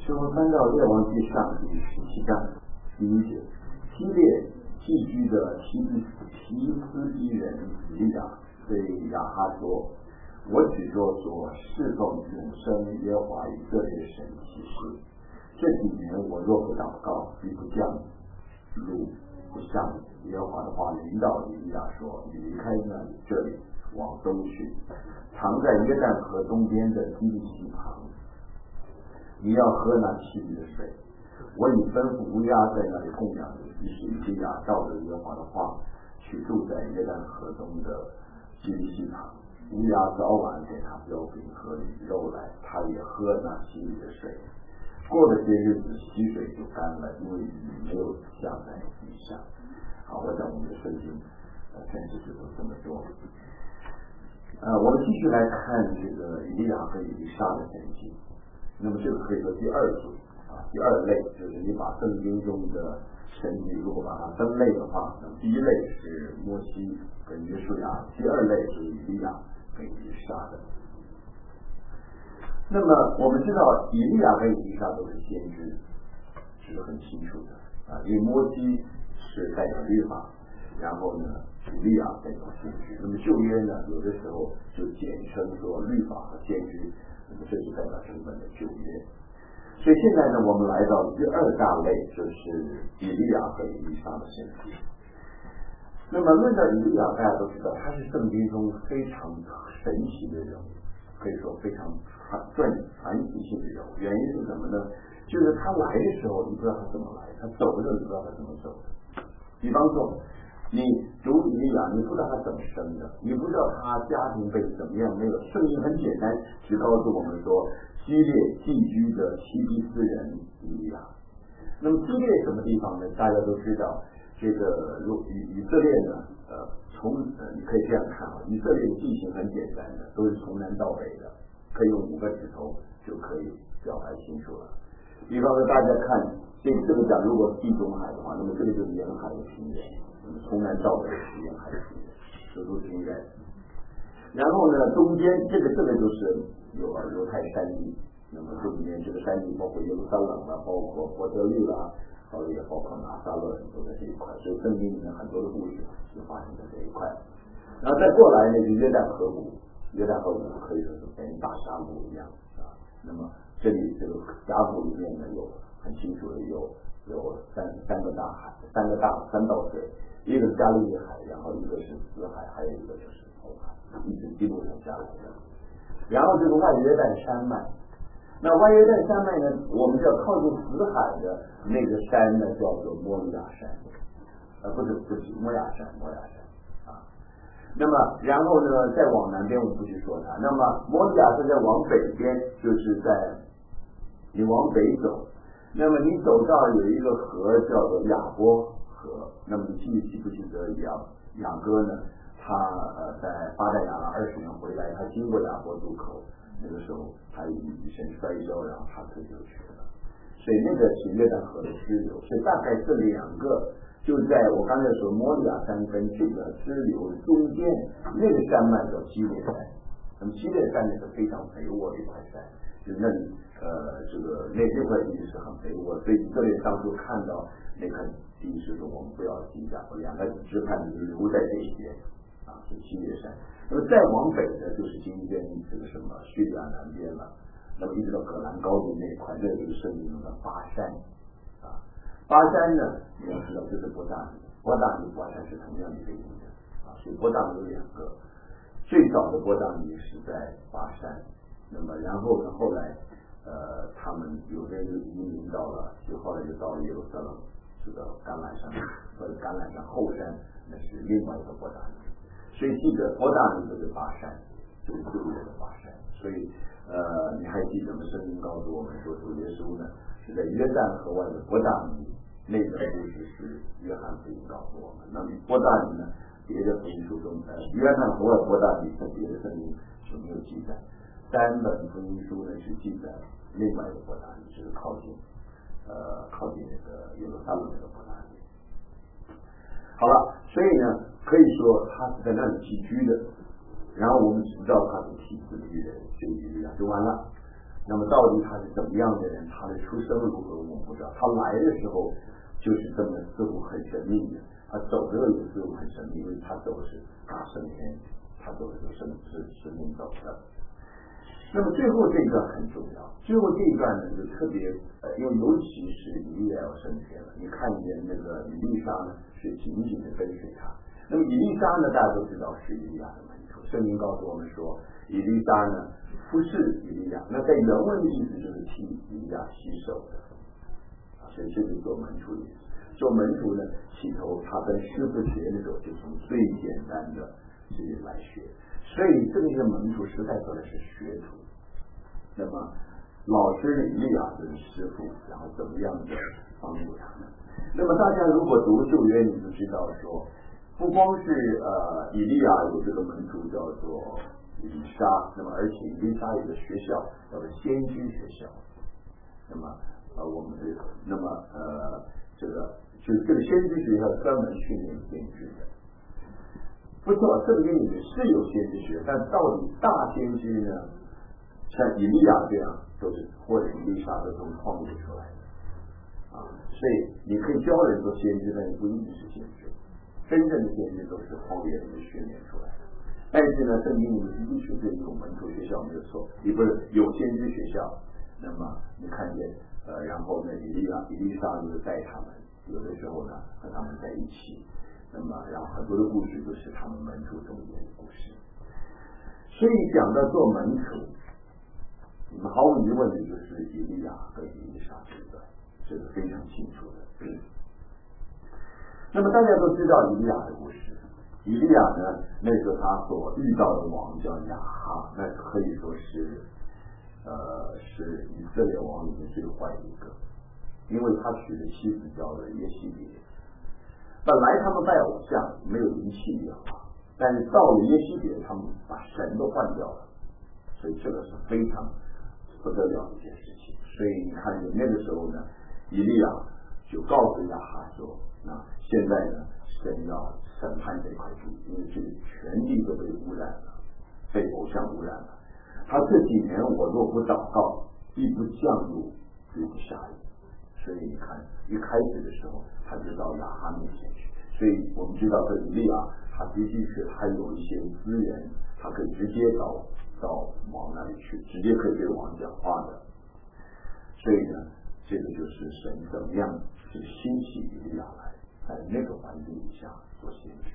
使徒翻到列王记上第17章第1节，基列寄居的提斯基人以利亚对亚哈说：“我指着所侍奉永生耶和华以色列神起誓，这几年我若不祷告，必不降露不向耶和华的话临到以利亚说：你离开这里，往东去，藏在约旦河东边的基利溪旁，你要喝那溪里的水。我已吩咐乌鸦在那里供养你。”于是以利亚照着耶和华的话，去住在约旦河东的基利溪旁。乌鸦早晚给他标饼和肉来，他也喝那溪里的水。过了些日子，溪水就干了，因为雨没有下在地下。好，我想我们的圣经全是都这么说。我们继续来看这个以利亚和以利沙的神迹。那么这个可以说第二组第二类，就是你把圣经中的神迹如果把它分类的话，那么第一类是摩西跟约书亚，第二类是以利亚跟以利沙的。那么我们知道以利亚跟以利沙都是先知，这是很清楚的因为摩西是代表律法，然后呢以利亚代表先知。那么旧约呢有的时候就简称说律法和先知，那么这是代表整本的旧约。所以现在呢我们来到第二大类，就是以利亚和以利沙的神迹。那么论到以利亚，大家都知道他是圣经中非常神奇的人物，可以说非常传奇性的人物。原因是什么呢？就是他来的时候你不知道他怎么来，他走的时候你不知道他怎么走的。比方说你读以利亚，你不知道他怎么生的，你不知道他家庭被怎么样，没有。圣经很简单，只告诉我们说基列寄居的希比斯人以利亚。那么基列什么地方呢？大家都知道，这个以色列呢你可以这样看以色列的地形很简单的，都是从南到北的，可以用5个指头就可以表达清楚了。比方说大家看这个讲，如果地中海的话，那么这里就是沿海的平原，那么从南到北是沿海的平原，这都平原。然后呢中间这个就是犹太山地，那么这里面这个山地包括耶路撒冷包括伯特利后来也包括拿撒勒都在这一块，所以圣经里面很多的故事就发生在这一块。然后再过来呢就约旦河谷，约旦河谷可以说是跟大峡谷一样那么这里这个峡谷里面呢有很清楚的有三个大海，三道水，一个是加利利海，然后一个是死海，还有一个就是红海，一直一路上下来的。然后这个外约旦山脉，那外约旦山脉呢，我们叫靠近死海的那个山呢叫做摩利亚山，不是摩亚山那么然后呢再往南边我们不去说它，那么摩利亚山再往北边，就是在你往北走，那么你走到有一个河叫做雅波河，那么你记不记得雅各呢他在巴旦亚拉20年回来，他经过雅波渡口，那个时候他以前摔跤，然后他退休去了，所以那个是约旦河的支流。所以大概这2个就在我刚才说摩利亚山跟这个支流中间，那个山脉叫基列山。那么基列山是非常肥沃的一块山，就那里那块地是很肥沃，所以以色列当初看到那块地是说我们不要进加2个支派留在这边是基列山。那么再往北的就是今天这个什么叙利亚南边了，那么一直到葛兰高地那一块，这就是圣经中的巴山巴山呢你要知道就是伯大尼，伯大尼巴山是同样的一个意思所以伯大尼有2个，最早的伯大尼是在巴山，那么然后呢后来他们有的人移民到了，就后来就到了耶路撒冷这个橄榄山或者橄榄山后山，那是另外一个伯大尼。所以记得伯大尼就是巴山，就是旧约的巴山。所以你还记得吗？圣经告诉我们说主耶稣呢是在约旦河外的伯大尼，那个故事是约翰福音告诉我们。那么伯大尼呢，别的福音书中约翰河外伯大尼在别的圣经就没有记载，3本福音书呢是记载另外一个伯大尼，就是靠近那个耶路撒冷那个伯大尼。好了，所以呢可以说他是在那里寄居的，然后我们只知道他是提斯基人，就以利亚就完了。 那么到底他是怎么样的人，他的出生如何我们不知道，他来的时候就是这么似乎很神秘的，他走的也似乎很神秘，因为他走的是升天，他走的是生命走的。那么最后这一段很重要，最后这一段呢就特别因为尤其是以利亚要升天了，你看见那个以利沙呢是紧紧的跟随他。那么以利沙呢大家都知道是以利亚的门徒，圣经告诉我们说以利沙呢服侍以利亚，那在原文的意思就是替以利亚洗手的，所以这是做门徒的意思。做门徒呢起头他跟师傅学的时候就从最简单的这些来学，所以这个门徒实在说的是学徒。那么老师的以利亚就是师傅，然后怎么样的帮助他们。那么大家如果读旧约，你就知道说，不光是以利亚有这个门徒叫做以利沙，那么而且以利沙有个学校叫做先知学校。那么我们这个就是这个先知学校专门训练先知的。不错，圣经里面是有先知学，但到底大先知呢？像以利亚这样都是或者以利沙都从旷野出来的所以你可以教人做先知，但是不一定是先知，真正的先知都是旷野里面训练出来的。但是呢，圣经里面的确是有门徒学校没有错，也不是有先知学校。那么你看见然后呢，以利沙就是带他们，有的时候呢和他们在一起，那么然后很多的故事都是他们门徒中间的故事。所以讲到做门徒，你们毫无疑问的就是以利亚和以利沙这个非常清楚的。那么大家都知道以利亚的故事，以利亚呢那时候他所遇到的王叫亚哈，那可以说是以色列王里面最坏的一个，因为他娶的妻子叫做耶西别。本来他们拜偶像没有灵气的但是到了耶西别，他们把神都换掉了，所以这个是非常不得了的一件事情。所以你看见那个时候呢，以利亚就告诉亚哈说，现在呢神要审判这块地，因为这个全地都被污染了，被偶像污染了。他这几年我若不祷告，必不降露，必不下雨。所以你看一开始的时候他就到亚哈面前去，所以我们知道这以利亚他的确是他有一些资源，他可以直接到王那里去，直接可以对王讲话的。所以呢，这个就是神怎么样去兴起以利亚来，在那个环境底下做先知。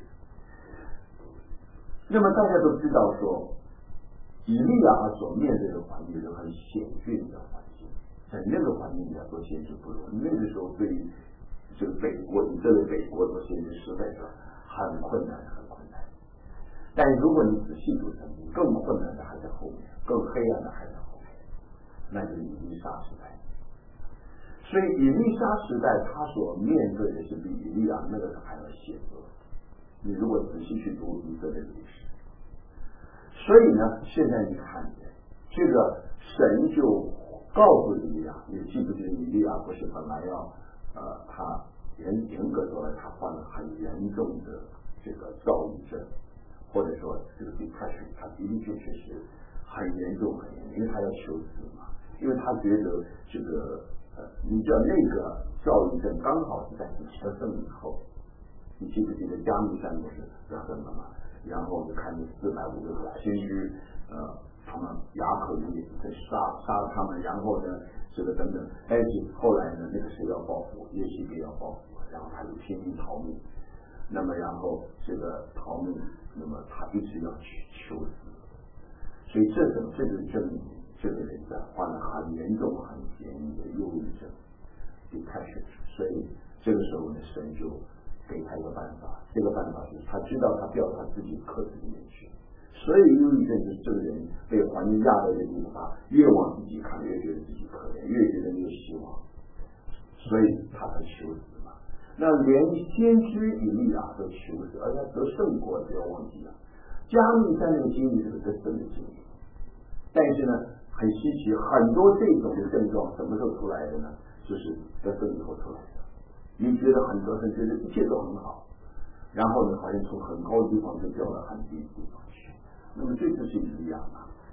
那么大家都知道说，以利亚所面对的环境是很险峻的环境，在那个环境底下做先知不容易。那个时候对于这个北国做先知实在是很困难。但如果你仔细读圣经，更困难的还在后面，更黑暗的还在后面，那就是以利沙时代。所以以利沙时代他所面对的是比以利亚那个时候还要险恶。你如果仔细去读以色列的历史，所以呢，现在你看见这个神就告诉以利亚，你记不记得以利亚不是本来要他严格说来他患了很严重的这个躁郁症，或者说这个 depression， 他的确是很严重，因为他要求死嘛，因为他觉得这个你知道那个躁郁症刚好是在你得胜以后，你记不记得加密山不是得胜了嘛？然后就看见450个先知他们哑口无言，在杀他们，然后呢这个等等，但是后来呢那个谁要报复，耶西别要报复，然后他就拼命逃命。那么然后这个逃命，那么他一直要去求死，所以这就证明这个人患了很严重很严重的忧郁症 depression。 所以这个时候呢，神就给他一个办法，这个办法就是他知道他掉到他自己壳子里面去，所以忧郁症就是这个人被环境压在这个地方，越往自己看越觉得自己可怜，越觉得没有希望，所以他才求死。那连先知以利亚都求死，而且得胜过，不要忘记了，加密山那个经历是得胜的经历。但是呢，很稀奇，很多这种的症状什么时候出来的呢？就是得胜以后出来的。你觉得很得胜，觉得一切都很好，然后呢，好像从很高的地方就掉到很低的地方去。那么这就是以利亚嘛。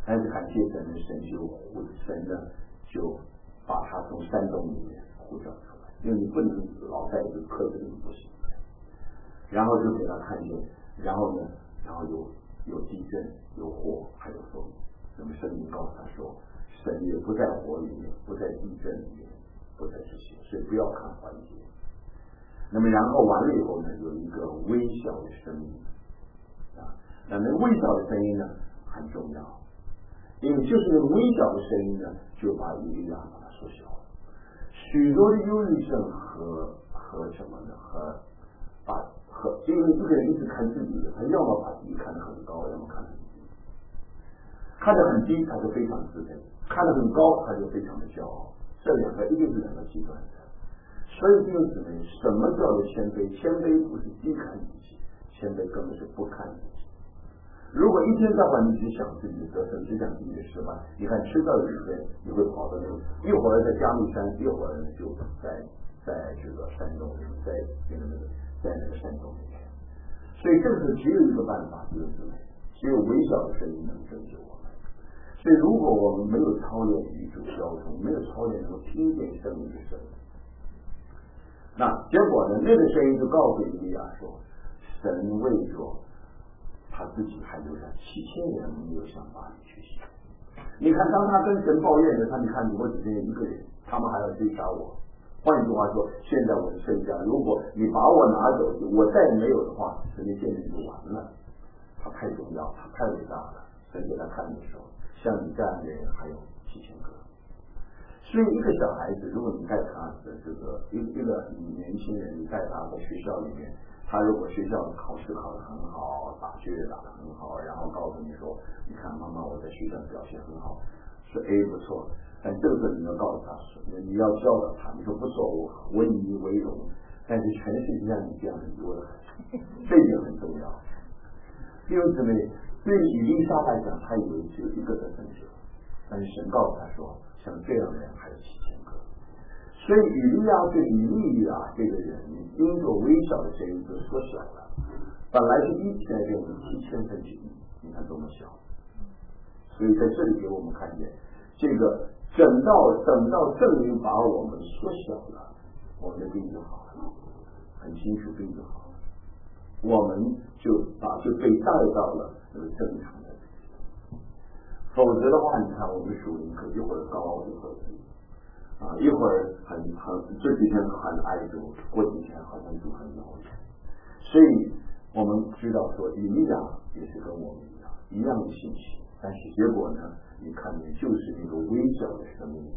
但是感谢神的神呢就把他从山洞里面呼召出来，因为你不能老在一个壳子里不行。然后就给他看见，然后有地震，有火，还有风。那么圣经告诉他说，神也不在火里面，不在地震里面，不在这些，所以不要看环节。那么然后完了以后呢，有一个微小的声音啊，那微小的声音呢很重要，因为就是那个微小的声音呢，就把以利亚把它缩小了。许多的忧郁症和什么呢？因为这个人一直看自己的，他要么把自己看得很高，要么看得很低。看得很低，他就非常自卑；看得很高，他就非常的骄傲。这两个一定是两个极端的。所以弟兄姊妹，什么叫做谦卑？谦卑不是低看自己，谦卑根本是不看自己。如果一天到晚你只想自己的得胜，只想自己的失败，你看迟早有一天你会跑到那个，一会儿在加密山，一会儿就在这个山洞里，在那个山洞里面。所以这个只有一个办法，弟兄姊妹，只有微小的声音能拯救我们。所以如果我们没有操练与主交通，没有操练能够听见生命的声音，那结果呢？那个声音就告诉以利亚说，神为着他自己还留下7000人没有向巴黎去行。你看，当他跟神抱怨的，你看我只剩一个人，他们还要追杀我。换句话说，现在我的身家，如果你把我拿走，我再也没有的话，神的见证就完了。他太重要，他太伟大了。神给他看的时候，像你这样的人还有7000个。所以一个小孩子，如果你带他的这个一个年轻人，你带他在学校里面，他如果学校考试考得很好，打学打得很好，然后告诉你说，你看妈妈我在学校表现很好，是 A 不错，但这个你要告诉他，你要教导他，你说不错，我以你为荣，但是全世界上你这样很多的，这一点很重要。弟兄姊妹，对以利沙来讲，他以为只有一个得胜者，但是神告诉他说，像这样的人还有7000个。所以以利亚对以利亚这个人，因着微小的声音就缩小了，本来是1，现在变成7000分之1，你看多么小。所以在这里给我们看见，这个等到圣灵把我们缩小了，我们的病就好了，很清楚病就好了，我们就被带到了那个正常的自己。否则的话，你看我们属灵可一会儿高一会儿低啊，一会儿这几天很爱主，过几天好像主很遥远。所以我们知道说，以利亚也是跟我们一样的信息，但是结果呢，你看见就是那个微小的生命，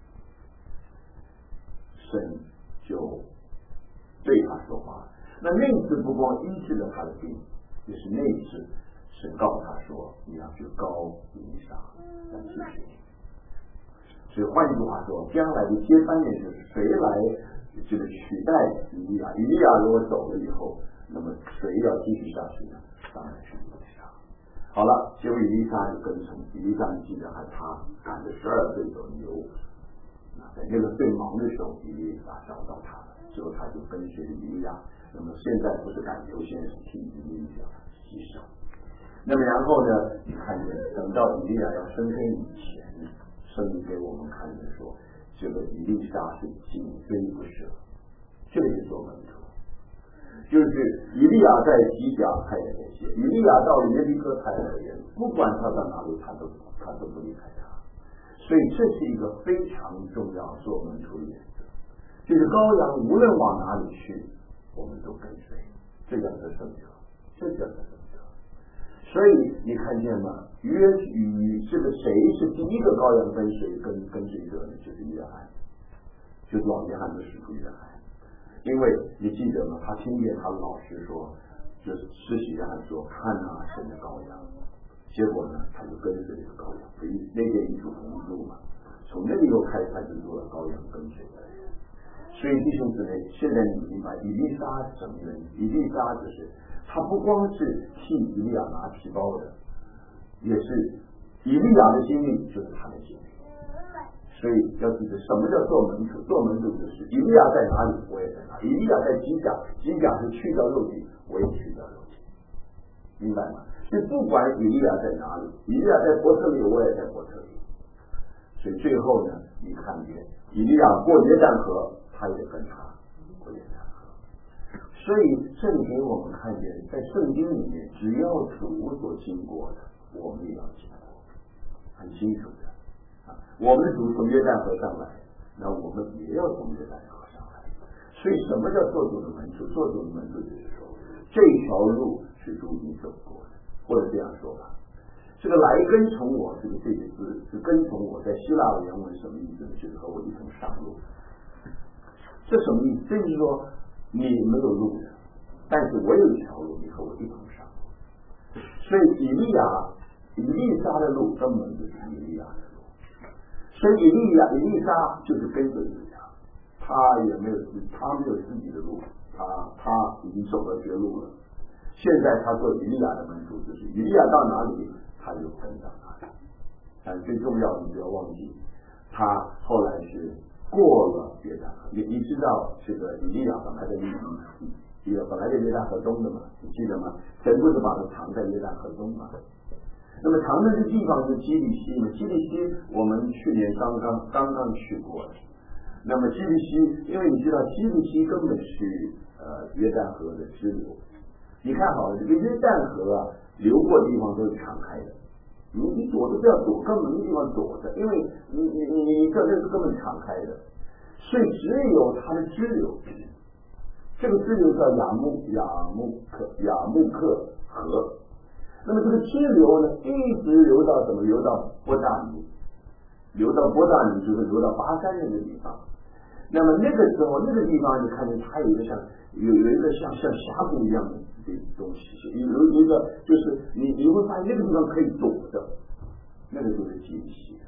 神就对他说话。那次不光医治了他的病，就是那次神告诉他说，你要去膏以利沙来继续。所以换句话说，将来的接班人就是谁来这个取代以利亚？以利亚如果走了以后，那么谁要继续下去呢？当然是以利沙。好了，结果以利沙就跟从，以利沙你记得还他赶着12岁走牛，在那个最忙的时候，以利沙找到他了，之后他就跟随以利亚。那么现在不是赶牛，现在是替以利亚牺牲。那么然后呢，你看见等到以利亚要升天以前，圣经给我们看见说，这个以利沙是紧追不舍，这个是做门徒。就是以利亚在吉甲，他也在写；以利亚到耶利哥，他也在演。不管他到哪里，他都不离开他。所以这是一个非常重要做门徒的原则，就是羔羊无论往哪里去，我们都跟随，这叫得胜者，这叫得胜者。所以你看见吗？约与这个谁是第一个羔羊跟随者呢？就是约翰，就是老约翰的使徒约翰。因为你记得吗？他听见他老师说，就是施洗约翰说，看啊，神的羔羊。结果呢，他就跟随这个羔羊，所以那边一主一路嘛，从那里又开始他就做了羔羊跟随的人。所以弟兄姊妹，现在你明白以利沙什么人？以利沙就是他不光是替以利亚拿皮包的，也是以利亚的经历就是他的经历。所以要记得什么叫做门徒？做门徒就是以利亚在哪里，我也在哪里；以利亚在吉甲，吉甲是去掉肉体，我也去掉肉体，明白吗？ 所以不管以利亚在哪里，以利亚在伯特利，我也在伯特利。所以最后呢，你看见以利亚过约旦河，他也跟他过约旦河。所以这里给我们看见，在圣经里面，只要主所经过的，我们也要经过，很清楚的啊。我们的主从约旦河上来，那我们也要从约旦河上来。所以什么叫做主的门徒？做主的门徒就是说，这条路是主你走过的，或者这样说吧。这个来跟从我，这个字是跟从我，在希腊的原文什么意思呢？就是和我一同上路。这什么意思？这就是说你没有路的，但是我有一条路，你和我一同上路。所以以利沙的路根本就是以利亚的路。所以以利沙就是跟着以利亚，他没有自己的路，他已经走了绝路了。现在他做以利亚的门徒，就是以利亚到哪里他就跟到哪里。但最重要的你不要忘记，他后来是过了约旦河。你知道这个以利亚本来在约旦河东的嘛，你记得吗？神不是把他藏在约旦河东嘛？那么藏的这地方是基利西嘛？基利西我们去年刚刚去过了。那么基利西，因为你知道基利西根本是约旦河的支流。你看好了，这个约旦河啊，流过的地方都是敞开的，你躲都不要躲，根本没地方躲的，因为你这是根本敞开的，所以只有它的支流，这个支流叫雅木克河。那么这个支流呢，一直流到什么？流到波大尼，就是流到巴山那个地方。那么那个时候，那个地方你看见它有一个像峡谷一样的东西，有一个就是你会发现那个地方可以躲的，那个就是基利西，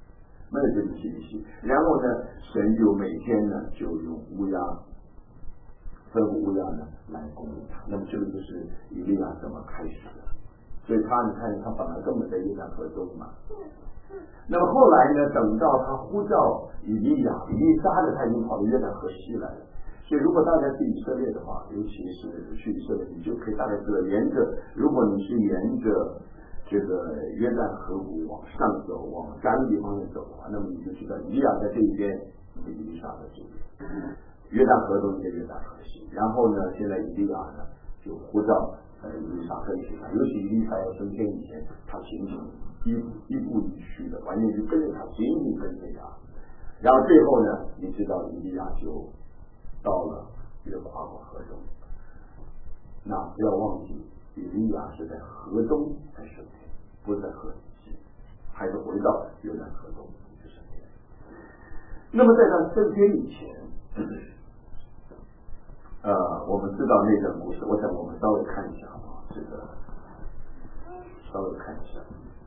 然后呢，神就每天呢就用乌鸦，吩咐乌鸦呢来攻击他。那么这个就是以利亚怎么开始的。所以你看他本来根本在约旦河中嘛。那么后来呢，等到他呼召以利沙的，他已经跑到约旦河西来了。所以如果大家去以色列的话，尤其是去以色列，你就可以大概知道，如果你是沿着这个约旦河谷往上走，往加利利方面走的话，那么你就知道以利亚在这一边，以利沙在这边，约旦河东在约旦河西。然后呢，现在以利亚呢就呼召以利沙跟随他，尤其以利沙要升天以前，他紧紧一步一趋的，完全就跟着他，紧紧跟随他。然后最后呢，你知道以利亚就到了约夸过河中。那不要忘记，以利亚是在河中才升天，不是在河西，还是回到约旦河中去升天。那么在他升天以前，我们知道那段故事，我想我们稍微看一下啊，这个稍微看一下。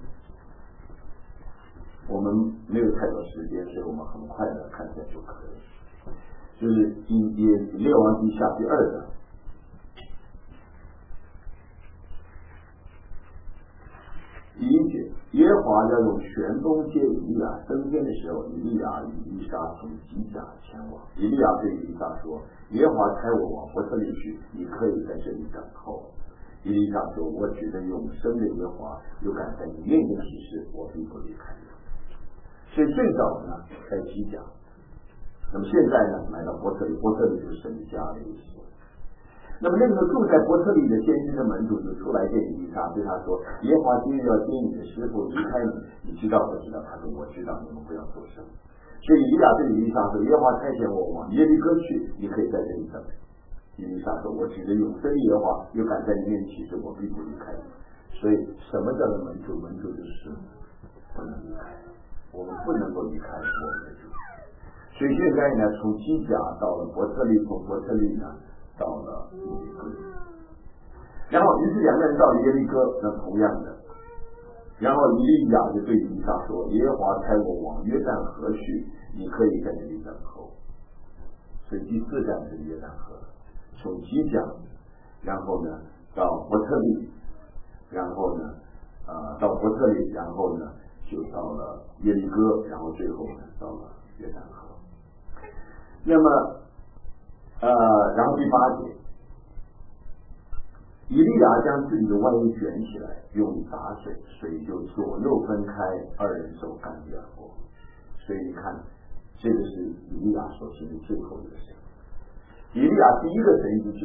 我们没有太多时间，所以我们很快的看一下就可以。就是以列王记下第2章。第1节，耶和华要用旋风接以利亚升天的时候，以利亚与以利沙从吉甲前往。以利亚对以利沙说：耶和华差我往伯特利去，你可以在这里等候。以利沙说：我指着永生的耶和华，又敢在你面前起誓，我并不离开你。所以最早呢在吉甲，那么现在呢来到伯特利，伯特利就是神家的意思。那么那个时候住在伯特利的先知的门徒就出来见以利沙，对他说：耶和华今日要接你的师傅离开你，你知道不知道？他说：我知道，你们不要作声。所以以利亚对以利沙说：耶和华差遣我往耶利哥去，你可以在这里等。以利沙说：我指着永生耶和华，又敢在你面前起誓，我必不离开你。所以什么叫做门徒？门徒就是不能离开，我们不能够离开我们的主。所以现在呢，从基甲到了伯特利，从伯特利呢到了耶利哥，然后于是两个人到了耶利哥，那同样的，然后以利亚就对以利沙说：耶和华差我往约旦河去，你可以在这里等候。所以第4站是约旦河，从基甲，然后呢到伯特利，然后呢到伯特利，然后呢就到了耶利哥，然后最后呢到了约旦河。那么然后第8节， 以利亚将自己的外衣卷起来，用力打水，水就左右分开，二人手干地而过。所以你看，这个是以利亚所行的最后一个神迹。以利亚第一个神迹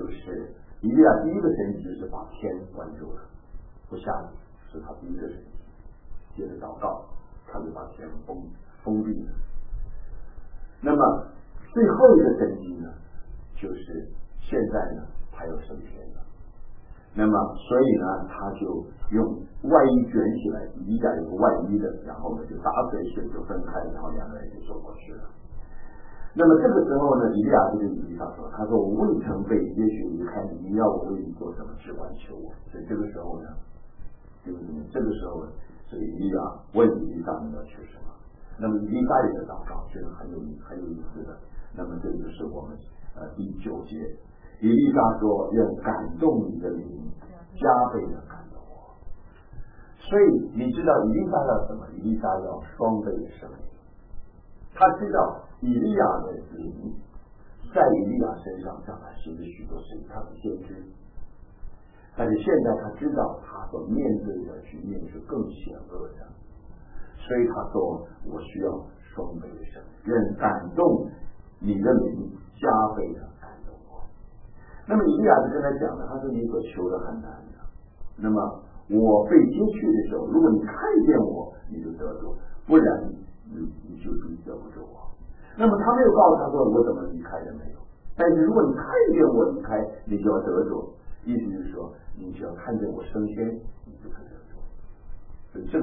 就是把天关住了，不下雨，是他第一个神迹。接着祷告，他就把天封闭了。那么最后一个神迹呢，就是现在呢，他要升天了。那么所以呢，他就用外衣卷起来，以利亚有个外衣的，然后呢就打水，水就分开，然后两个人就走过去了。那么这个时候呢，以利亚就跟以利沙说：“他说我未曾被接续离开你，你要我为你做什么，只管求我。”所以这个时候呢，这个时候这个以利亚问以利沙你要求什么？那么以利沙也的祷告，这个很有意思的。那么这就是我们第9节，以利沙说：“愿感动你的灵加倍的感动我。”所以你知道以利沙要什么？以利沙要双倍的生命。他知道以利亚的灵在以利亚身上让他行了许多事情，他是先知，但是现在他知道他所面对的局面是更险恶的，所以他说：“我需要双倍的生命，愿感动你的灵加倍的感动我。”那么以利亚就跟他讲了，他说：“你所求的很难的，那么我被接去的时候，如果你看见我，你就得着，不然你就得不住我。”那么他没有告诉他说我怎么离开的没有，但是如果你看见我离开，你就要得着，意思就是说你只要看见我升天，你就可以得着。所以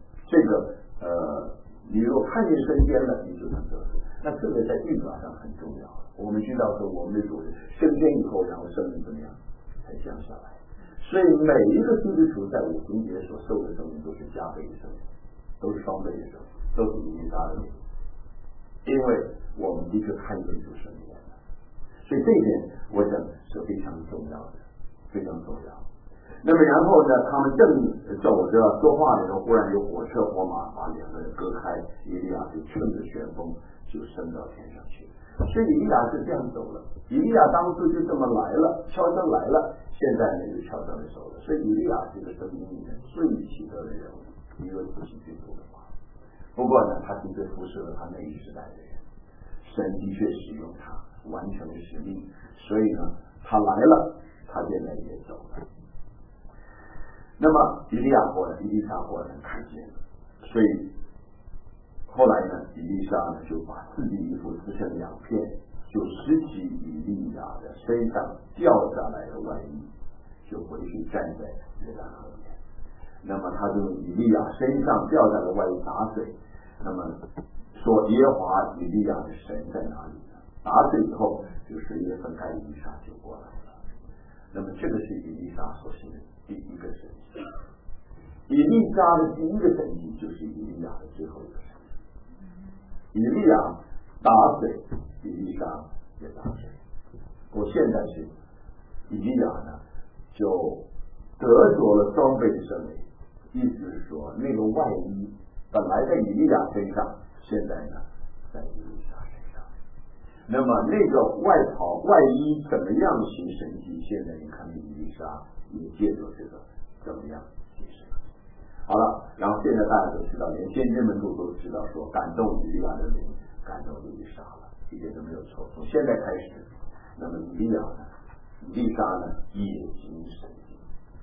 你如果看见升天了，你就能得着。那这个在律法上很重要。我们知道说我们的主升天以后，然后生命怎么样才降下来，所以每一个基督徒在五旬节所受的生命都是加倍的生命，都是双倍的生命，都是以利沙的命。因为我们的确看见主升天了，所以这一点我想是非常重要的，非常重要。那么然后呢，他们正走着说话的时候，忽然有火车火马把两个人隔开，以利亚就乘着旋风就升到天上去。所以以利亚是这样走了，以利亚当初就这么来了，悄悄来了，现在呢就悄悄的走了。所以以利亚是一个生命里面最奇特的人物，一个仔细去读的话。不过呢，他的确辐射了他那一时代的人，神的确使用他完成了使命，所以呢，他来了，他现在也走了。那么以利沙果然看见了，所以后来呢，以利沙呢就把自己衣服撕成2片，就拾起以利亚的身上掉下来的外衣，就回去站在约旦河边。那么他就用以利亚身上掉下来的外衣打水，那么说耶和华以利亚的神在哪里呢？打水以后，就水也分开，以利沙就过来了。那么这个是以利沙所行的第一个神迹。以利沙的第一个神迹就是以利亚的最后一个神迹。以利亚打水，以利沙也打水。我现在是以利亚呢，就得着了双倍的生命。意思是说，那个外衣本来在以利亚身上，现在呢在以利沙身上。那么那个外衣怎么样行神迹？现在你看以利沙也借着这个怎么样行神迹。好了，然后现在大家都知道，连先知们都知道说，感动以利亚的灵，感动以利沙了，一点都没有错。从现在开始，那么以利沙呢也行神迹。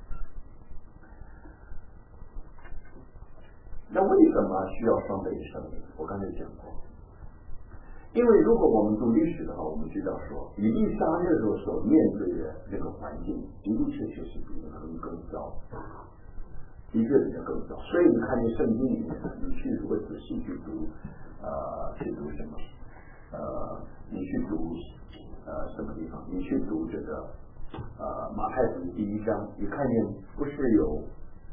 那为什么需要双倍的生命？我刚才讲过，因为如果我们读历史的话，我们知道说，以利沙那时候所面对的这个环境，的确是比人更糟，的确比人更糟。所以你看见圣经里面，你去如果仔细去读，去读什么？你去读什么地方？你去读这个马太福音第1章，你看见不是有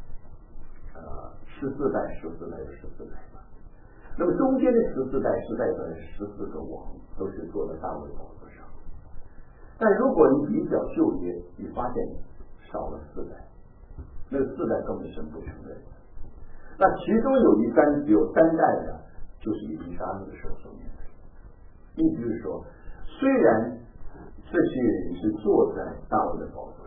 14代有14代嘛？那么中间的14代是代表14个王，都是坐在大卫宝座上。但如果你比较旧约，你发现少了4代，那个4代根本神不承认。那其中有3代的，就是以利沙那个时候所面对。意思是说，虽然这些人是坐在大卫的宝座上，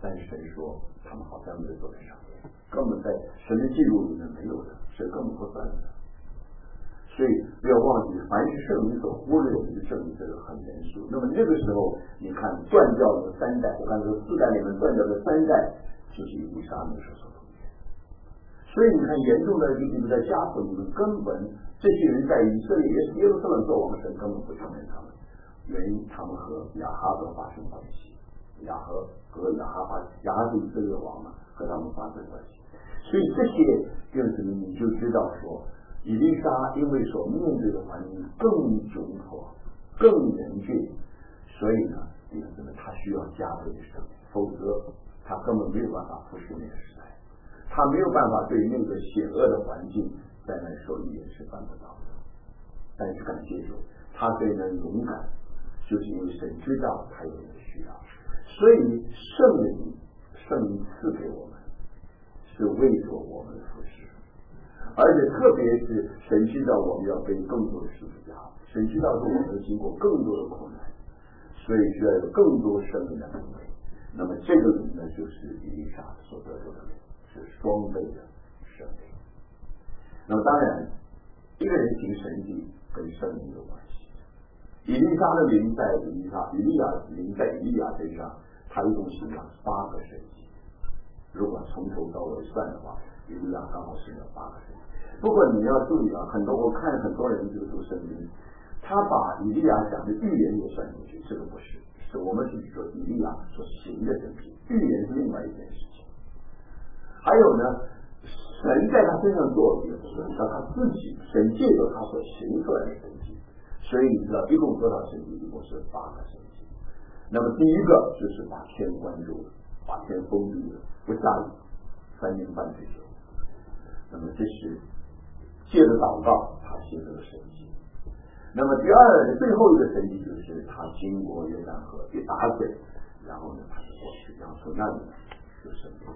但是神说他们好像没有坐在上面，根本在神的记录里面没有的，神根本不算的。所以不要忘记，凡是圣灵所忽略的圣灵，这个很严肃。那么那个时候，你看断掉的三代，我刚才说4代里面断掉的3代，就是以利沙那时候所出现。所以你看，严重的就是在家谱里面，根本这些人在以色列耶路撒冷做王，神根本不承认他们，原因他们和亚哈德发生关系，亚哈是以色列王嘛，和他们发生关系。所以这些就是你就知道说。以利沙因为所面对的环境更窘迫、更严峻，所以呢，他需要加倍的生命，否则他根本没有办法服侍那个时代，他没有办法对那个险恶的环境在那受益也是办不到的。但是感谢主，他虽然勇敢，就是因为神知道他有这个需要，所以圣灵赐给我们，是为着我们的服侍。而且特别是神知道我们要背更多的十字架，神知道说我们经过更多的苦难，所以需要有更多生命的能力。那么这个灵呢，就是以利沙所得到的灵，是双倍的生命。那么当然，一个人行神迹跟生命有关系。以利沙的灵在以利亚身上，他一共行了8个神迹。如果从头到尾算的话，以利亚刚好行了8个神迹。不过你要注意啊，我看很多人就读圣经，他把以利亚讲的预言也算进去，这个不是，是我们是说以利亚所行的神迹，预言是另外一件事情。还有呢，神在他身上做的也不是，让他自己神借着他所行出来的神迹，所以你知道一共多少神迹？一共是8个神迹。那么第一个就是把天关住了，把天封闭了，不下雨，3年半之久。那么这是借着祷告他行这个神迹。那么最后一个神迹就是他经过约旦河一打水，然后呢他就过去，然后从那里就生病。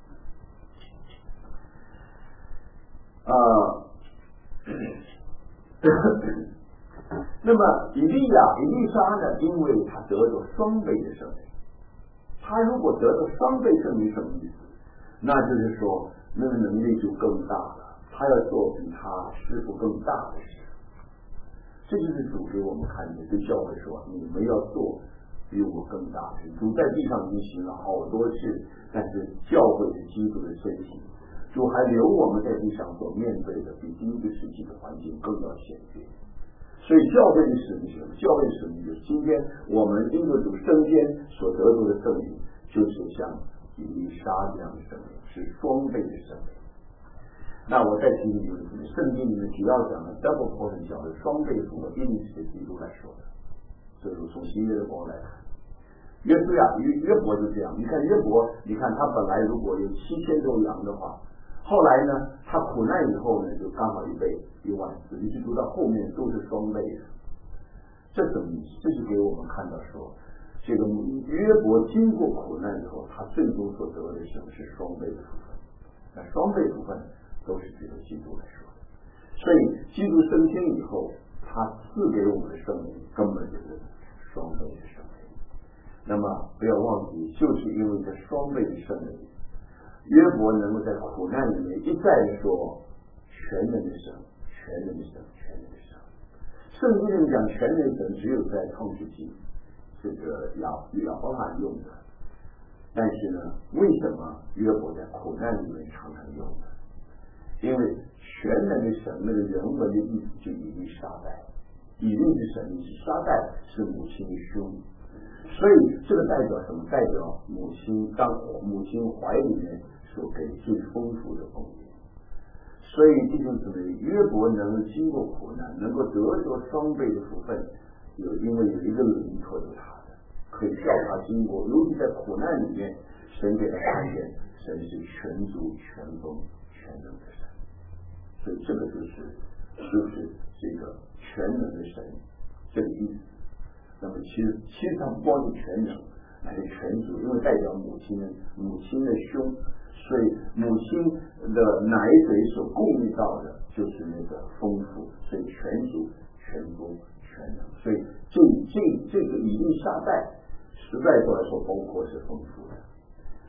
那么以利沙呢，因为他得到双倍的生命，他如果得到双倍生命什么意思？那就是说那个能力就更大了，他要做比他师傅更大的事。这就是主给我们看的，对教会说你们要做比我更大的事。主在地上已经行了好多事，但是教会是基督的身体，主还留我们在地上所面对的比第一个世纪的环境更要险峻。所以教会的使命是什么？教会的使命就是今天我们因着主升天所得到的圣灵，就是像以利沙这样的生命，是双倍的生命。那我再提醒你们，圣经里面只要讲的 double portion 讲的双倍福分，一定是基督来说的。这是从新约的光来看，约伯就这样。你看约伯，你看他本来如果有7000头羊的话，后来呢，他苦难以后呢，就刚好1倍14000，你去读到后面都是双倍的。这什么意思？这是给我们看到说，这个约伯经过苦难以后，他最终所得的什么是双倍的福分。那双倍福分都是指着基督来说的。所以基督升天以后，他赐给我们的生命根本就是双倍的生命。那么不要忘记，就是因为这双倍的生命，约伯能够在苦难里面一再说全能的神，全能的神，全能的神。圣经里面讲全能的神只有在创世纪这个亚伯拉罕用的，但是呢，为什么约伯在苦难里面常常用的？因为全能的神那个原文的意思就以利沙代，以利是神，沙代是母亲的兄，所以这个代表什么？代表母亲怀里面所给最丰富的供应。所以弟兄姊妹，约伯能经过苦难，能够得着双倍的福分，因为有一个灵托住他的，可以叫他经过，尤其在苦难里面，神给他看见神是全足全丰全能的神。所以这个就是这个全能的神这个意思。那么其实它不光是全能，还是全足，因为代表母亲的胸，所以母亲的奶水所供应到的就是那个丰富，所以全足全丰全能。所以这个以利沙代实在说来说，包括是丰富的。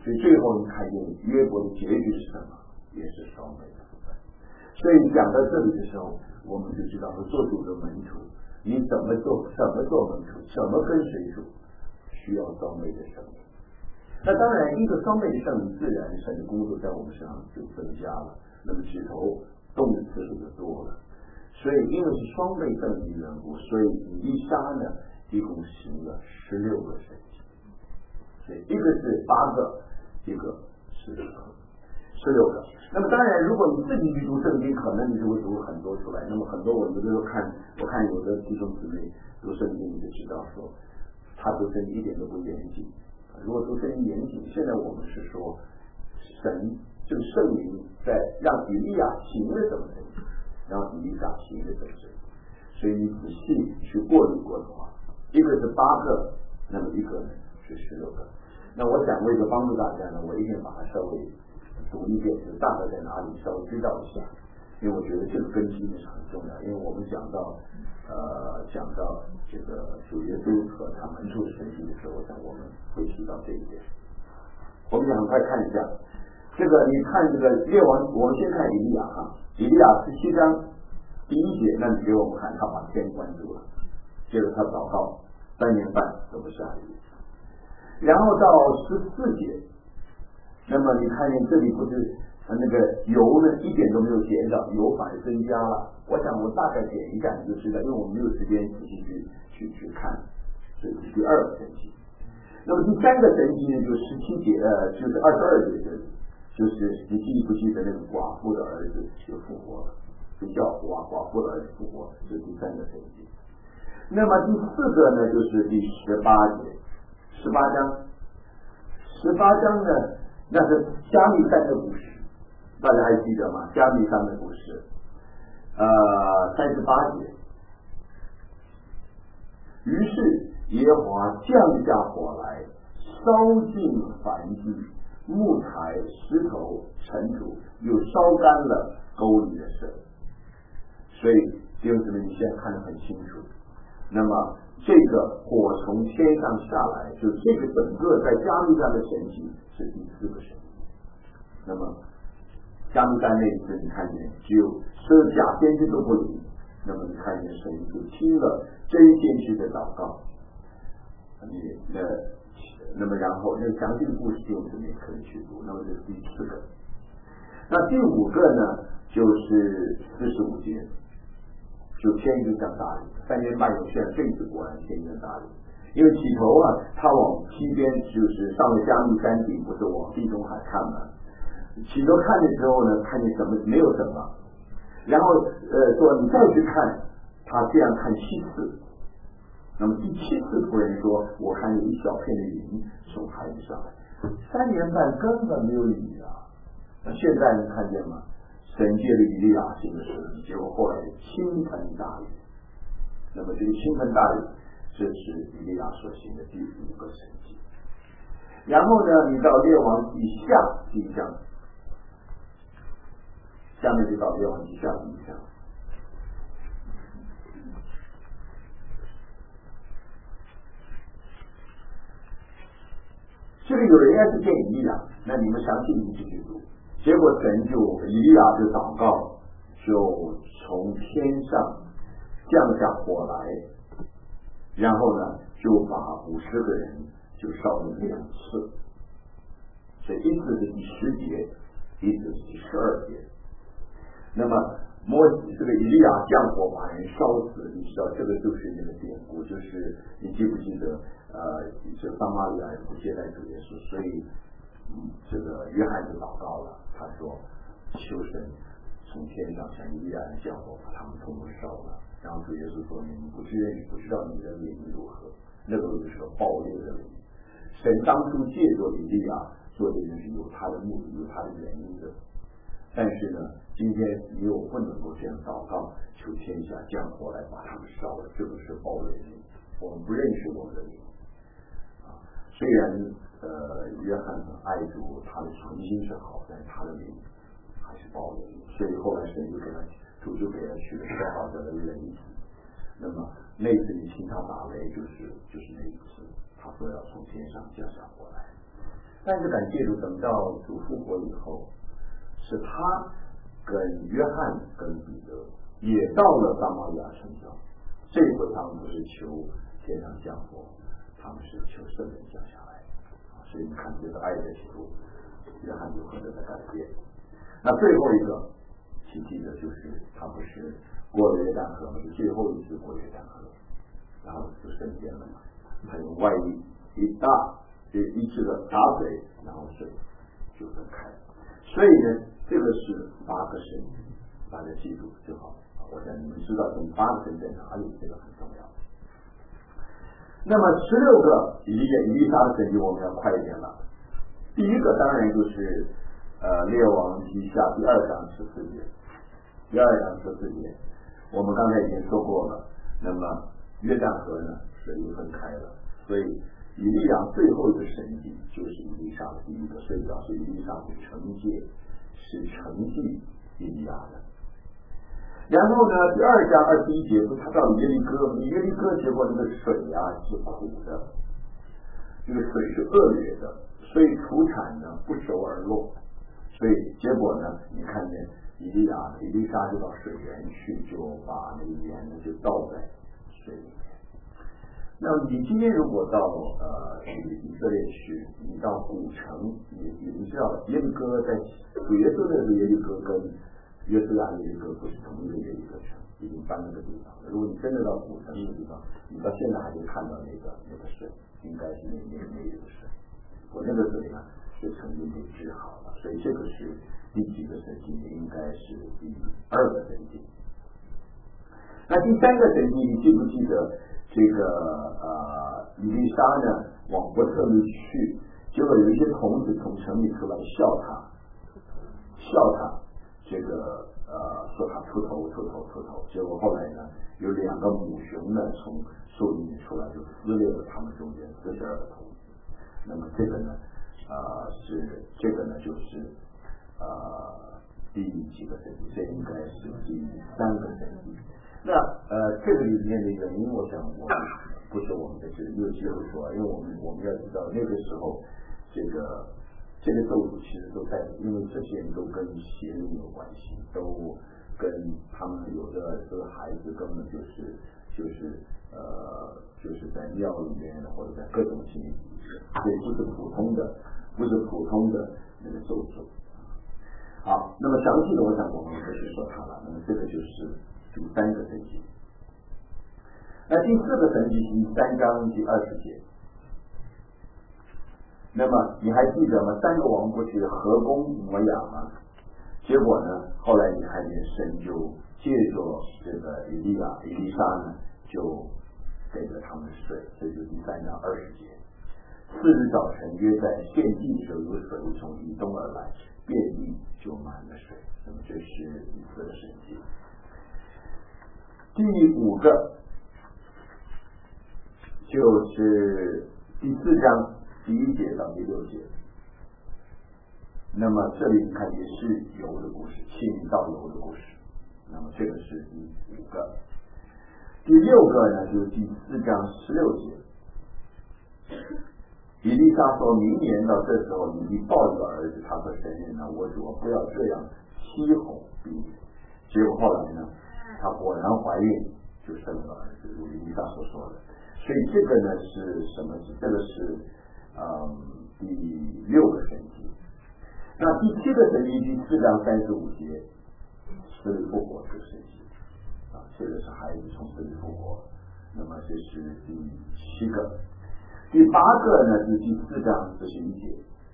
所以最后你看见约伯的结局是什么？也是双倍的福分。所以讲到这里的时候，我们就知道说做主的门徒，你怎么做门徒，怎么跟随主，需要双倍的圣灵。那当然，一个双倍的圣灵，自然神的工作在我们身上就增加了，那么指头动的次数就多了。所以因为是双倍圣灵的缘故，所以以利沙呢一共行了16个神迹，所以一个是8个，一个是16个。那么当然，如果你自己去读圣经，可能你就会读很多出来。那么很多我有的时候我看有的弟兄姊妹读圣经，你就知道说他读圣经一点都不严谨。如果读圣经严谨，现在我们是说神这个圣灵在让以利亚行了什么神迹，让以利沙行了什么神迹。所以你仔细去过滤过的话，一个是8个，那么一个呢是16个。那我想为了帮助大家呢，我一定把它稍微读一遍，就大概在哪里稍微知道一下，因为我觉得这个根基是很重要。因为我们讲到这个主耶稣和他门徒的神迹的时候，我想我们会提到这一点。我们想很快看一下这个，你看这个列王，我们先看以利亚哈，以利亚17章第1节，那你给我们看他把天关住了，接着他祷告3年半都不下雨，然后到14节。那么你看见这里不是那个油呢一点都没有减少，油反而增加了。我想我大概点一下你就知道，因为我们没有时间仔细去看，这是第2个神迹。那么第3个神迹呢，就17节就是22节这里，就是你记不记得那个寡妇的儿子就复活了，就叫寡妇的儿子复活，这是第3个神迹。那么第4个呢，就是第18节，18章呢，那是加密山的故事，大家还记得吗？加密山的故事，38节。于是耶和华降下火来，烧尽燔祭、木材、石头、尘土，又烧干了沟里的水。所以弟兄姊妹，你现在看得很清楚。那么这个火从天上下来，就这个整个在加密山的神迹是第4个神迹。那么加密山那一次你看见只有12假先知都不灵，那么你看见神就听了真先知的祷告，那么然后那详细的故事弟兄姊妹可以去读。那么这是第4个。那第5个呢，就是45节，就天就降大雨，3年半有限，这次果然天降大雨。因为起头啊，他往西边就是上了加密山顶，不是往地中海看嘛。起头看的时候呢，看见什么没有什么，然后说你再去看，他这样看7次。那么第7次突然说，我看有一小片的云从海里上来，3年半根本没有雨啊。那现在你看见吗？神借了以利亚行的神迹，结果后来倾盆大雨。那么这个倾盆大雨，这是以利亚所行的第5个神迹。然后呢，你到列王记下第1章，下面就到列王记下第1章。这个有人要是见以利亚，那你们详细一起去读。结果神就以利亚就祷告，就从天上降下火来，然后呢就把50个人就烧了2次，所以一次是第10节，一次是第12节。那么这个以利亚降火把人烧死，你知道这个就是那个典故，就是你记不记得这撒玛利亚人不接待主耶稣，所以这个约翰就祷告了，他说求神从天上像以利亚人降火把他们统统烧了。然后主耶稣说，你们不知道你的灵如何，那个就是个暴烈的灵。神当初借着以利亚做这件事有他的目的，有他的原因的。但是呢，今天你我不能够这样祷告，求天下降火来把他们烧了，这个是暴烈的灵，我们不认识我们的灵。虽然约翰很爱主，他的存心是好，但是他的灵还是暴烈的，所以后来神就给他主就给他取了绰号叫做雷子。那么那次你听他打雷，就是那一次，他说要从天上降下火来。 但是感谢主，等到主复活以后，是他跟约翰跟彼得也到了撒玛利亚城郊。这回他们不是求天上降火，他们是求圣灵降下来。所以你看，这个爱的启示，约翰有何等的改变。那最后一个奇迹的就是他不是过了约旦河吗？是最后一次过约旦河，然后就升天了嘛。他用外衣一次的打水，然后水就分开了。所以呢，这个是8个神迹，大家记住就好。我想你们知道这8个神在哪里，这个很重要。那么16个以利沙的神迹，我们要快一点了。第一个当然就是列王记下第2章14节，第2章14节，我们刚才已经说过了。那么约旦河呢，水就分开了，所以以利亚最后一个神迹就是以利沙的第一个，所以表示以利沙是承继以利亚的。然后呢，第2章21节，他到耶利哥，耶利哥结果这个水是苦的，这个水是恶劣的，所以土产呢不熟而落，所以结果呢，你看见以利沙就到水源去，就把那个盐呢就倒在水里面。那么你今天如果到以色列去，你到古城，你知道耶利哥在主耶稣的耶利哥跟约书亚耶利哥不是同一个耶利哥城，已经搬那个地方了。如果你真的到古城那个地方，你到现在还可以看到那个水，应该是那个水。我那个水呢是曾经被治好了，所以这个是第几个神迹？应该是第2个神迹。那第3个神迹，你记不记得这个以利沙呢往伯特利去，结果有一些童子从城里出来笑他，这个说他秃头，结果后来呢有2个母熊呢从树里面出来，就撕裂了他们中间42个头。那么这个呢就是第几个神迹？这应该是第3个神迹。那这个里面的原因，我想不是我们的没有机会说，因为我们要知道那个时候这个咒诅其实都在，因为这些人都跟邪灵有关系，都跟他们有的这个孩子根本就是在庙里面或者在各种情形，所以不是普通的那个咒诅。好，那么详细的我想我们不去说它了。那么这个就是第3个神迹。那第4个神迹是第3章第20节。那么你还记得吗？3个王不是合弓摩亚吗？结果呢，后来你看见神就借着这个以利沙呢，就给了他们水，这就是第3章20节。4日早晨，约在献祭的时候，有水从以东而来，遍地就满了水。那么这是第4个神迹。第5个就是第4章第1节到第6节。那么这里你看也是油的故事，器皿倒油的故事。那么这个是第5个。第6个呢，就是第4章16节。以利沙说，明年到这时候，你必抱一个儿子。他说，神人呢，我主不要这样欺哄避免。结果后来呢，她果然怀孕，就生了儿子，如以利沙所说的。所以这个呢是什么？这个是第6个神迹。那第7个神迹，第4章35节，死里复活这个神迹这个是孩子从死里复活。那么这是第7个。第8个呢是第4章41节，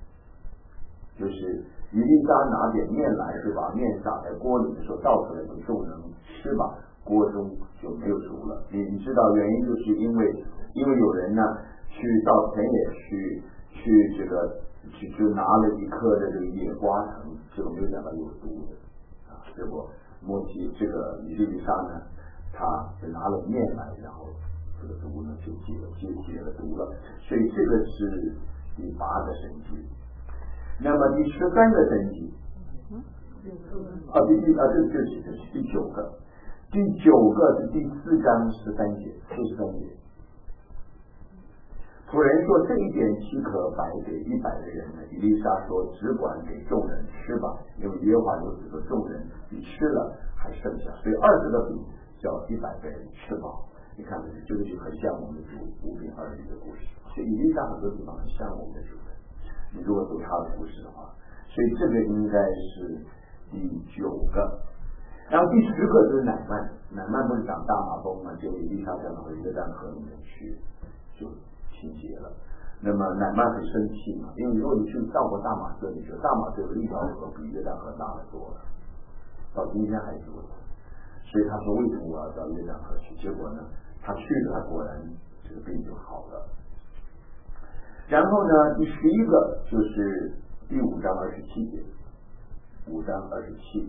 就是以利沙拿点面来，就把面撒在锅里的时候倒出来，给众人吃吧，锅中就没有熟了。你知道原因，就是因为有人呢去到田野去这个就拿了一颗的这个野瓜藤，结果没有想到有毒的结果这个以利沙呢，他就拿了面来，然后这个毒呢就解了毒了。所以这个是第8个神迹。那么第13个神迹这是第9个。第9个是第4章13节，43节。仆人说这一点岂可摆给100个人呢？以利沙说，只管给众人吃吧，因为耶和华如此说，众人你吃了还剩下，所以20个饼叫100个人吃饱。你看这个就很像我们的主5饼2鱼的故事，所以以利沙很多地方很像我们的主人。你如果读他的故事的话，所以这个应该是第9个。然后第10个就是乃曼，乃曼不是长大麻风嘛，结果以利沙讲到约旦河里面去就倾斜了。那么乃曼很生气嘛，因为如果你去到过大马色，你说大马色有一条河比约旦河大得多了，到今天还是如此。所以他说为什么我要到约旦河去？结果呢，他去了，他果然这个病就好了。然后呢，第11个就是第5章27节，5章27。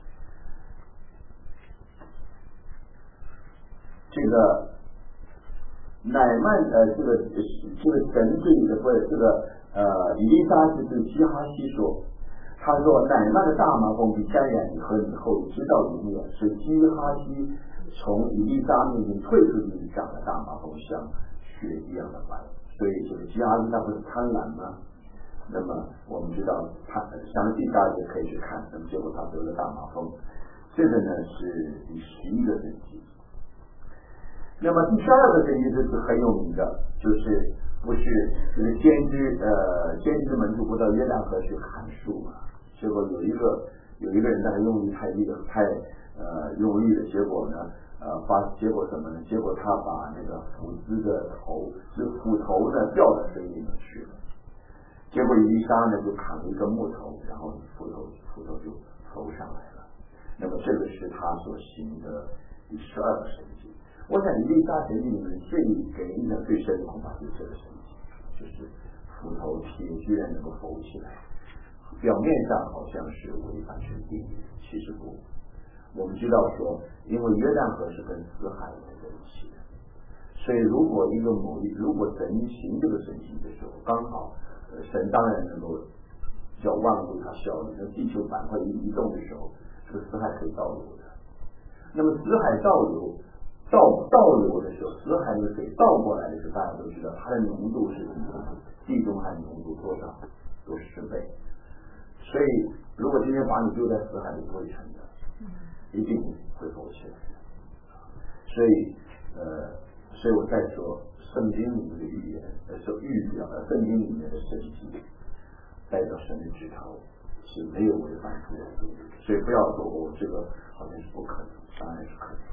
这个乃曼这个神对的不是这个以利沙是对基哈西说，他说乃曼的大麻风比沾染你和你后直到永远，所以基哈西从以利沙面前退出去，长了大麻风，像雪一样的白。所以这个基哈西他不是贪婪吗？那么我们知道他详细大家可以去看，那么结果他得了大麻风。这个呢是第11个神迹。那么第12个神迹是很有名的，就是不是这个先知门徒不到约旦河去砍树嘛？结果有一个人在用力太用力了，结果呢结果什么呢？结果他把那个斧子的斧头呢掉到水里面去了。结果以利沙呢就砍了一根木头，然后斧头就浮上来了。那么这个是他所行的第12个神迹。我想以利沙神迹里面给人印象最深的恐怕就是这个神迹，就是斧头铁居然能够浮起来，表面上好像是违反神定律，其实不。我们知道说，因为约旦河是跟死海连在一起的，所以如果神行这个神迹的时候，刚好神当然能够叫万物它效力，那地球板块移动的时候，这个死海可以倒流的。那么死海倒流的时候，死海的水倒过来的时候，大家都知道它的浓度是地中海浓度多少？都10倍。所以如果今天把你丢在死海里不会沉的，一定会浮起来的。所以我再说圣经里面的预言，预表了圣经里面的神迹，代表神的指头是没有违反主的律，所以不要说这个好像是不可能，当然是可能。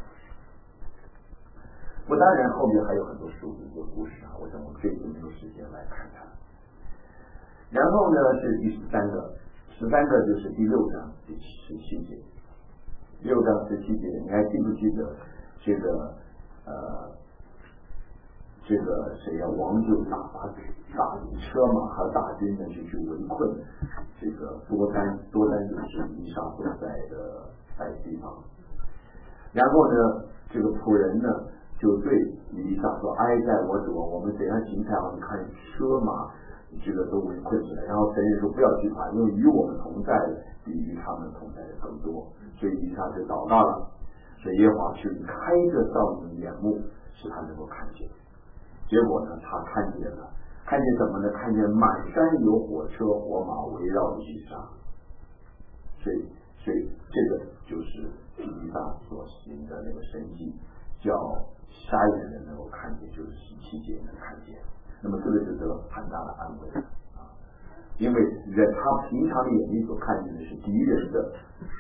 不，当然后面还有很多属灵的故事啊，我想我们这次没有时间来看它。然后呢是第13个就是第6章第17节，6章17节，你还记不记得这个谁呀？王就打车马和大军呢，就去围困这个多丹就是以利沙所在的地方。然后呢，这个仆人呢就对以利沙说：“哀在我主，我们怎样行才好？你看车马这个都围困起来。”然后神人说：“不要惧怕，因为与我们同在的比与他们同在的更多。”所以以利沙就祷告了，所以耶和华去开着少年眼目，使他能够看见。结果呢，他看见什么呢？看见满山有火车火马围绕以利沙。所以这个就是以利沙所行的那个神迹，叫瞎眼人能够看见，就是17节能看见。那么这个就得很大的安慰啊，因为他平常的眼睛所看见的是敌人的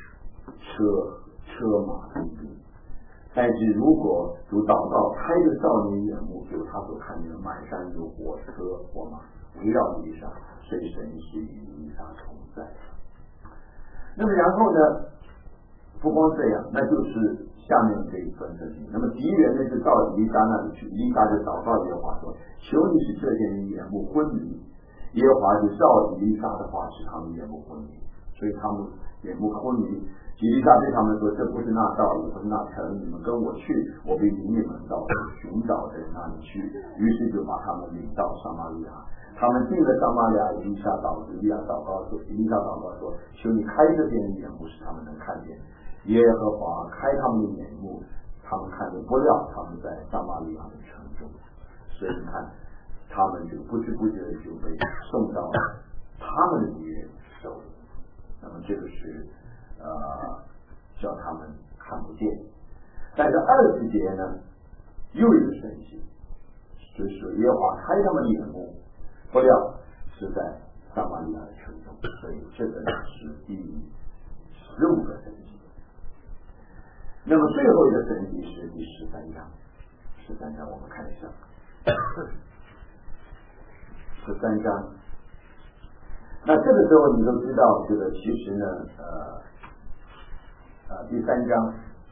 车马兵兵，但是如果主祷告开着少年眼目，就他所看见的满山有火车火马围绕以利沙，所以神是与以利沙同在。那么然后呢，不光这样，那就是下面这一段圣经。那么敌人呢就到以利沙那里去，以利沙就祷告耶和华说：“求你使这些人眼目昏迷。”耶和华就照以利沙的话使他们眼目昏迷，所以他们眼目昏迷。以利沙对他们说：“这不是那道，也不是那城，你们跟我去，我必领你们到寻找的人那里去。”于是就把他们领到撒玛利亚。他们进了撒玛利亚，以利沙祷告说：“求你开这些人眼目，使他们能看见。”耶和华开他们的眼目，他们看见，不料他们在撒玛利亚的城中。所以你看， 他们就不知不觉就被送到他们的敌人手里。那么这个是叫他们看不见。在这20节呢，又一个神迹，就是耶和华开他们的眼目，不料是在撒玛利亚的城中，所以这个是第15个神迹。那么最后一个神迹是第13章，13章我们看一下，13章。那这个时候你都知道，这个其实呢，第3章，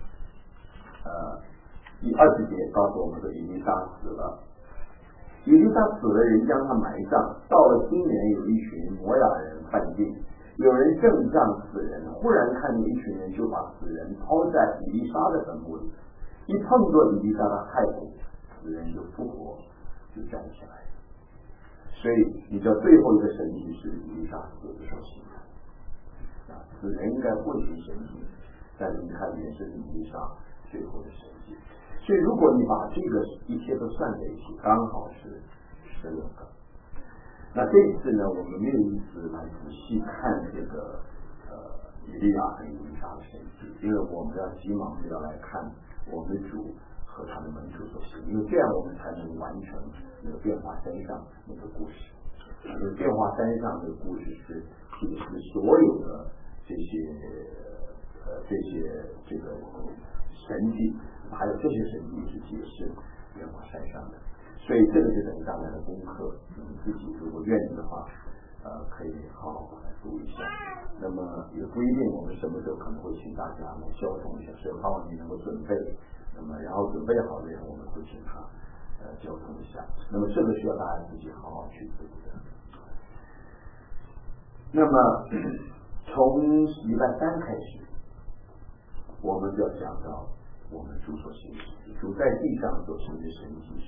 第20节告诉我们说，以利沙死了。以利沙死了，人将他埋葬。到了新年，有一群摩亚人犯病，有人正葬死人，忽然看见一群人就把死人抛在以利沙的坟墓里，一碰到以利沙的骸骨，死人就复活，就站起来。所以你知道最后一个神迹是以利沙死的时候行的，死人应该不行神迹，但是你看也是以利沙最后的神迹。所以如果你把这个一切都算在一起，刚好是16个。那这一次呢，我们没有一次来仔细看这个以利亚和以利沙的神迹，因为我们要急忙的要来看我们的主和他的门徒所行，因为这样我们才能完成那个变化山上那个故事。那个变化山上这个故事是解释所有的这个神迹，还有这些神迹是解释变化山上的。所以这个就等于大家的功课，你们自己如果愿意的话，可以好好把它读一下。那么也不一定我们什么时候可能会请大家来交通一下，所以盼望你能够准备。那么然后准备好的人，我们会请他交通一下。那么这个需要大家自己好好去读的。那么从礼拜3开始，我们就要讲到我们主所行的事情。主在地上所行的神迹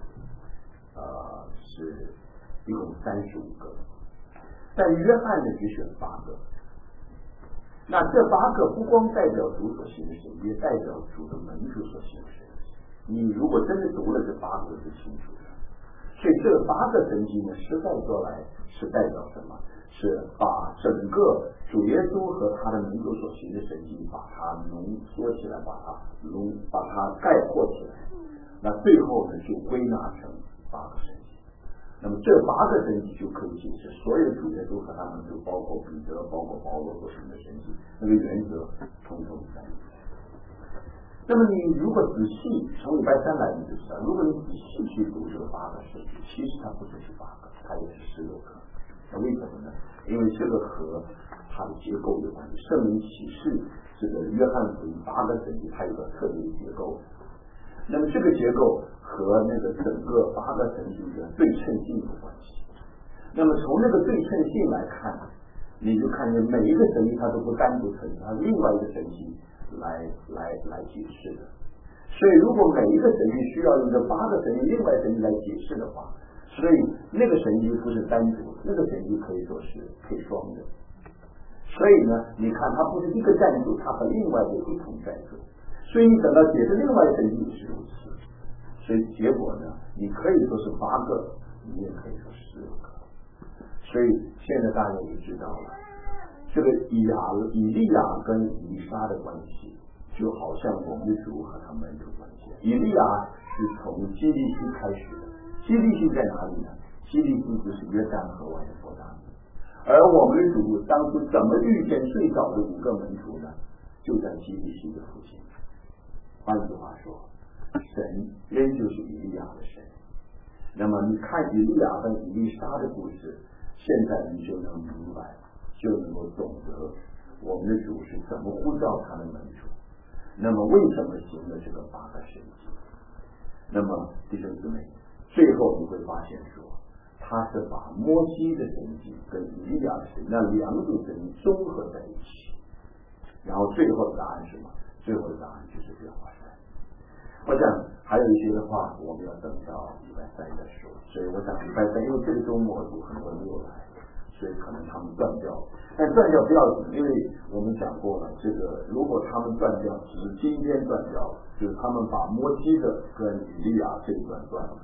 是一共35个，但约翰呢只选8个。那这8个不光代表主所行的神迹，也代表主的门徒所行的神迹。你如果真的读了这8个是清楚的。所以这8个神迹呢，实在说来是代表什么？是把整个主耶稣和他的门徒所行的神迹，把它浓缩起来，把它概括起来。那最后呢，就归纳成8个神迹。那么这8个神迹就可以解释所有主耶稣和他们，就包括彼得、包括保罗所行的神迹，那个原则统统在里面。那么你如果仔细从礼拜3来，你就知道，如果你仔细去读这个8个神迹，其实它不只是8个，它也是16个。那为什么呢？因为这个和它的结构有关系。圣灵启示这个约翰福音8个神迹，它有个特别的结构。那么这个结构和那个整个8个神迹的对称性有关系。那么从那个对称性来看，你就看见每一个神迹它都不单独存在，它另外一个神迹来解释的。所以如果每一个神迹需要用这8个神迹另外神迹来解释的话，所以那个神迹不是单独，那个神迹可以说是配双的。所以呢，你看它不是一个站住，它和另外的一同站住。所以你等到解释另外的神迹也是如此。所以结果呢，你可以说是8个，你也可以说16个。所以现在大家也知道了，这个以利亚跟以利沙的关系，就好像我们的主和他门徒关系。以利亚是从基利西开始的，基利西在哪里呢？基利西就是约旦河外的伯大尼。而我们的主当初怎么遇见最早的5个门徒呢？就在基利西的附近。换句话说，神仍旧是以利亚的神。那么你看以利亚跟以利沙的故事，现在你就能明白，就能够懂得我们的主是怎么呼召他的门徒，那么为什么行了这个8个神迹。那么弟兄姊妹，最后你会发现说，他是把摩西的神迹跟以利亚的神迹那2组神迹综合在一起，然后最后的答案是什么？最后的答案就是变化山。我想还有一些的话，我们要等到礼拜3再说。所以我想礼拜3，因为这个周末有很多人没有来，所以可能他们断掉。但断掉不要紧，因为我们讲过了，这个如果他们断掉，只是今天断掉，就是他们把摩西的跟以利亚这一段断了。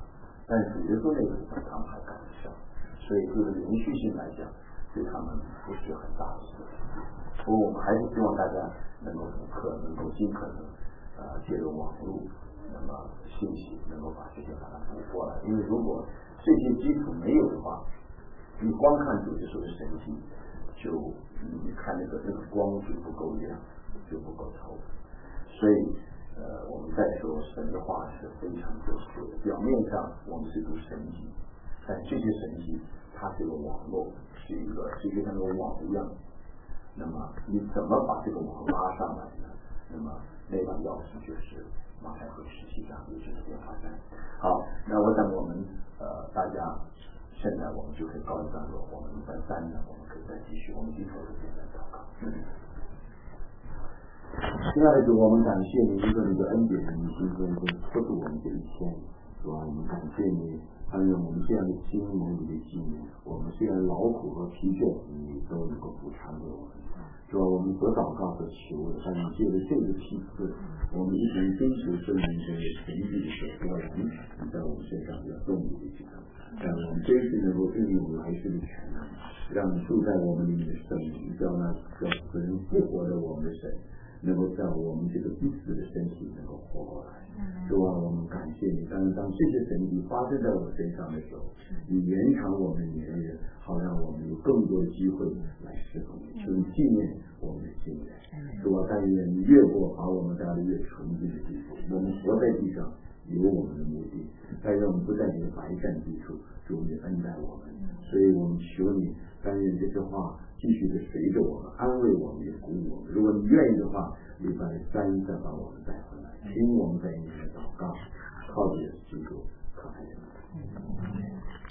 但是主耶稣那个他们还赶得上，所以就是连续性来讲，对他们不是很大的事情。不过我们还是希望大家能够补课，能够尽可能借着网络，那么信息能够把这些把它补过来。因为如果这些基础没有的话，你光看主耶稣的神迹，就你看那个光就不够亮，就不够透。所以我们再说神的话是非常优秀的。表面上我们是读神迹，但这些神迹它是个网络，是一个像个网一样。那么你怎么把这个网拉上来呢？那么那把钥匙就是马太福音17章，也就是变化山。好，那我想我们大家现在我们就可以告一段落。我们1、3呢，我们可以再继续。我们低头就简单祷告。亲爱的主，我们感谢你一个你的恩典，你今天跟托住我们这一天，主啊，我们感谢你，但愿我们这样的心蒙你的纪念，我们虽然劳苦和疲倦，你都能够补偿给我们。主啊，我们所祷告和求的，但你借着这个批次，我们一同追求圣灵的神迹的所得然，你在我们身上要动你的心，让我们这一次能够运用来世的权能，让住在我们里面的圣灵，叫那叫使人复活的我们的神，能够在我们这个必死的身体能够活过来。主啊，我们感谢你，当这些神迹发生在我身上的时候，你延长我们年日，好让我们有更多的机会来侍奉你，求你纪念我们的心愿。主啊，但愿你越过把我们带到越纯净的地步，我们活在地上有我们的目的，但愿我们不在你的白善之处，主你恩待我们。所以我们求你，但愿这些话继续的随着我们，安慰我们，也鼓舞我们。如果你愿意的话，礼拜3再把我们带回来，听我们在你的祷告，靠着基督，靠爱你。